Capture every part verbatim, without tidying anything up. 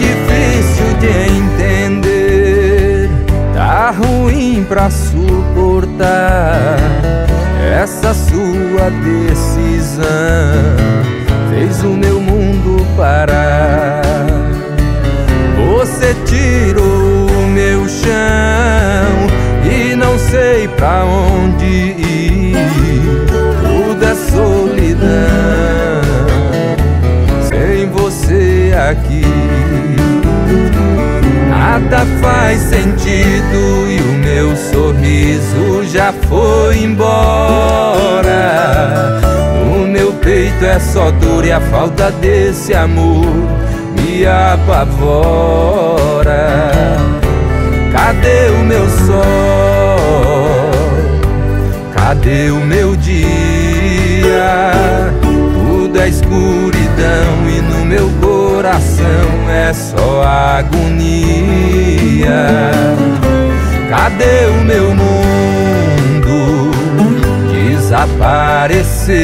difícil de entender, tá ruim pra suportar. Essa sua decisão fez o meu mundo parar. Você tirou o meu chão e não sei pra onde ir. Tudo é solidão sem você aqui. Nada faz sentido e o meu sorriso já foi embora. No meu peito é só dor e a falta desse amor me apavora. Cadê o meu sol? Cadê o meu dia? Tudo é escuridão e no meu coração é só agonia. Cadê o meu mundo? Desapareceu.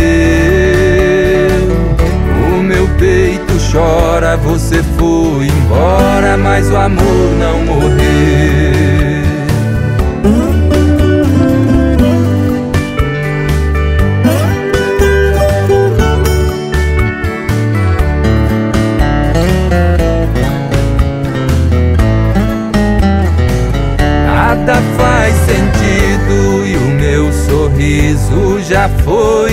O meu peito chora, você foi embora, mas o amor não morreu. Nada faz sentido e o meu sorriso já foi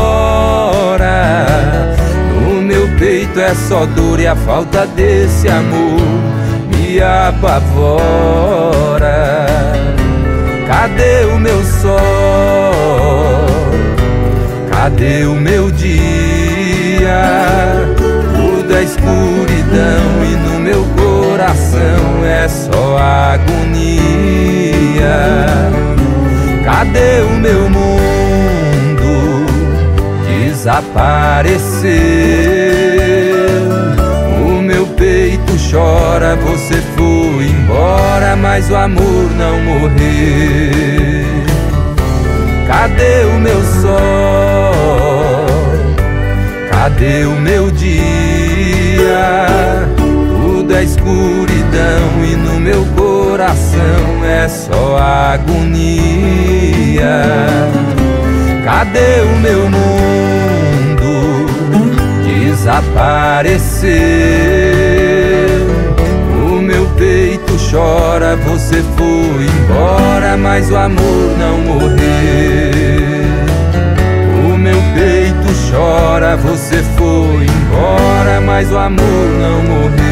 embora. No meu peito é só dor e a falta desse amor me apavora. Cadê o meu sol? Cadê o meu dia? Tudo é escuridão e no meu coração é só agonia. Cadê o meu mundo? Desapareceu. O meu peito chora, você foi embora, mas o amor não morreu. Cadê o meu sol? Cadê o meu dia? Tudo é escuridão e no meu coração é só agonia. Cadê o meu mundo? Desapareceu. O meu peito chora, você foi embora, mas o amor não morreu. O meu peito chora, você foi embora, mas o amor não morreu.